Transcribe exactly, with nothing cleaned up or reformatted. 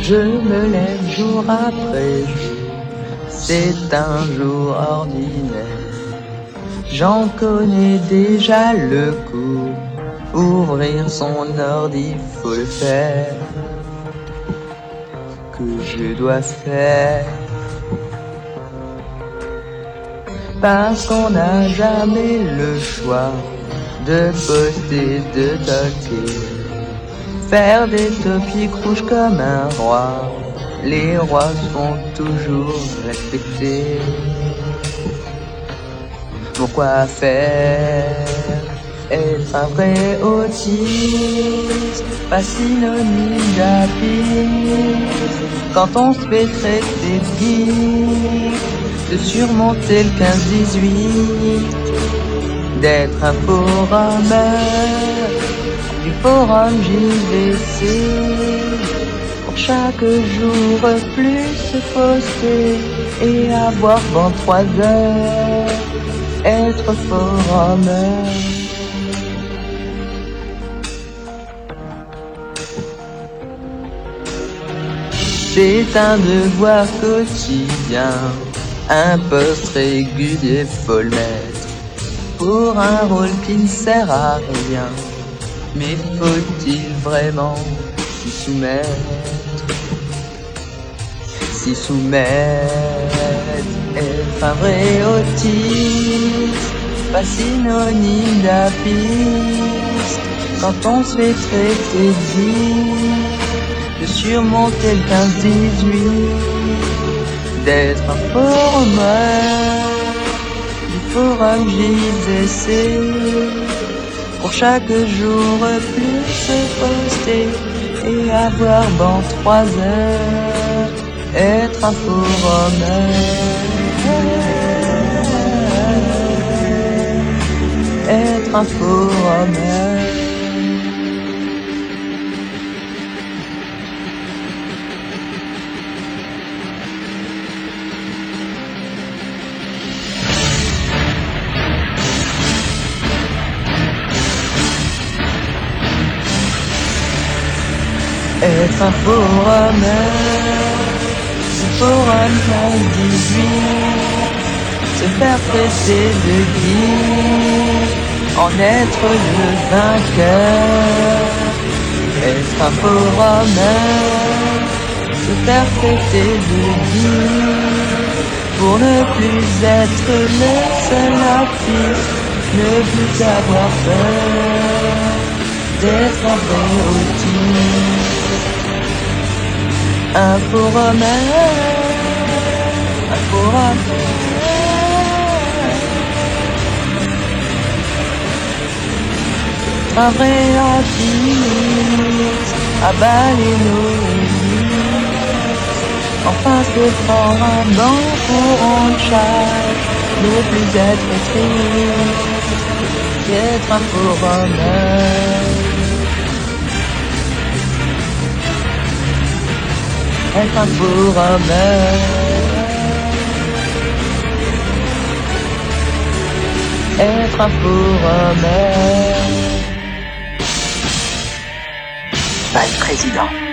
Je me lève jour après jour, c'est un jour ordinaire. J'en connais déjà le coup, ouvrir son ordi, faut le faire. Que je dois faire, parce qu'on n'a jamais le choix de poster, de toquer, faire des topiques rouges comme un roi. Les rois sont toujours respectés. Pourquoi faire être un vrai autiste, pas synonyme d'apiste, quand on se fait traiter de geek, de surmonter le quinze dix-huit, d'être un forumeur du forum J V C, pour chaque jour plus se poster et avoir vingt-trois heures, être forumeur. C'est un devoir quotidien, un poste régulier faut le mettre, pour un rôle qui ne sert à rien. Mais faut-il vraiment s'y soumettre? S'y soumettre, être un vrai autiste, pas synonyme d'apiste, quand on se fait traiter de geek, de surmonter le quinze dix-huit, d'être un forumeur du forum J V C, pour chaque jour plus se poster et avoir vingt-trois heures, être un forumeur, être un forumeur. Être un forumeur du forum quinze dix-huit, se faire traiter de geek, en être le vainqueur. Être un forumeur, se faire traiter de geek, pour ne plus être le seul artiste, ne plus avoir peur d'être un vrai autiste. Un forumeur, un forumeur, un vrai artiste, à balayer nos limites, enfin se prendre un banc pour en charge, ne plus être triste, qu'être un forumeur. Être un forumeur, être un forumeur. Pas le président.